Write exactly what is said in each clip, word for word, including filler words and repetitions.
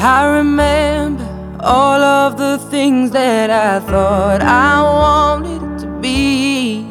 I remember all of the things that I thought I wanted to be.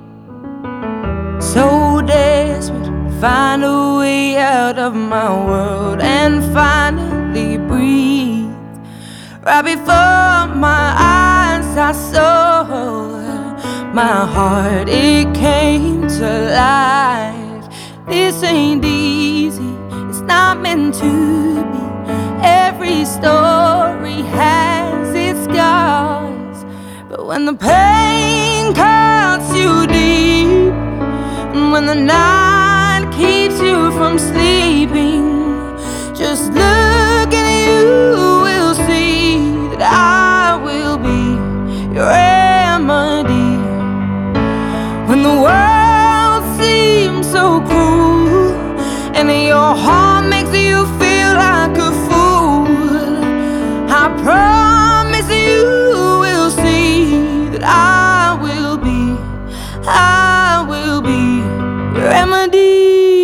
So desperate to find a way out of my world and finally breathe. Right before my eyes I saw my heart, it came to life. This ain't easy, it's not meant to be. Every story has its scars, but when the pain cuts you deep, and when the night keeps you from sleeping, just look and you will see that I will be your remedy. When the world seems so cruel and your heart makes you feel like a fool, I promise you will see that I will be, I will be your remedy.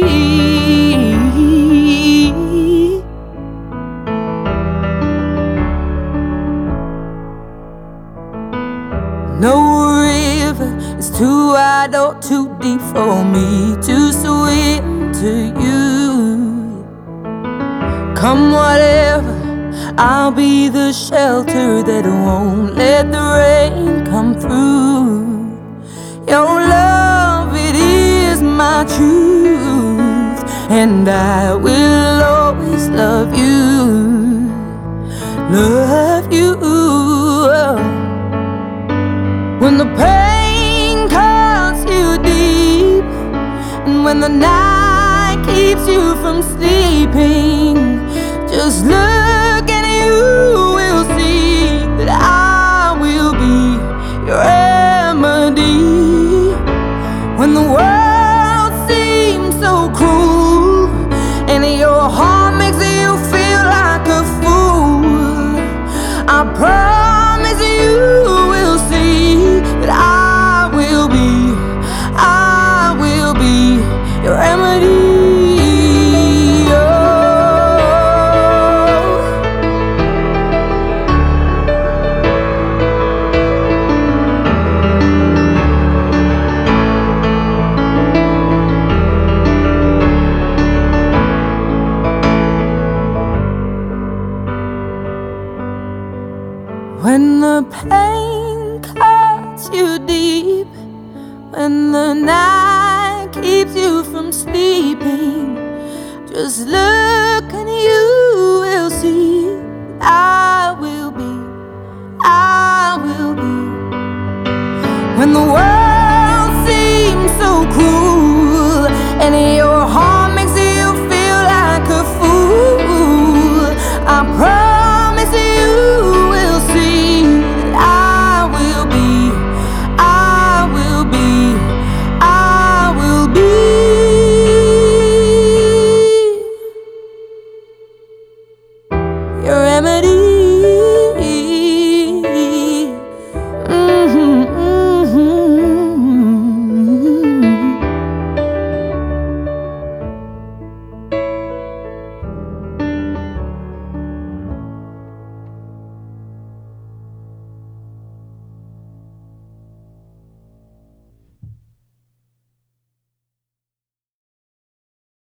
No river is too wide or too deep for me to swim to you. Come whatever, I'll be the shelter that won't let the rain come through. Your love, it is my truth, and I will always love you, love you. When the pain cuts you deep, and when the night keeps you from sleeping, just look and you will see that I will be your remedy. When the world seems so cruel and your heart makes you feel like a fool, I promise you will see that I will be, I will be your remedy. When the pain cuts you deep, when the night keeps you from sleeping, just look and you will see I will be, I will be. When the world seems so cruel and your heart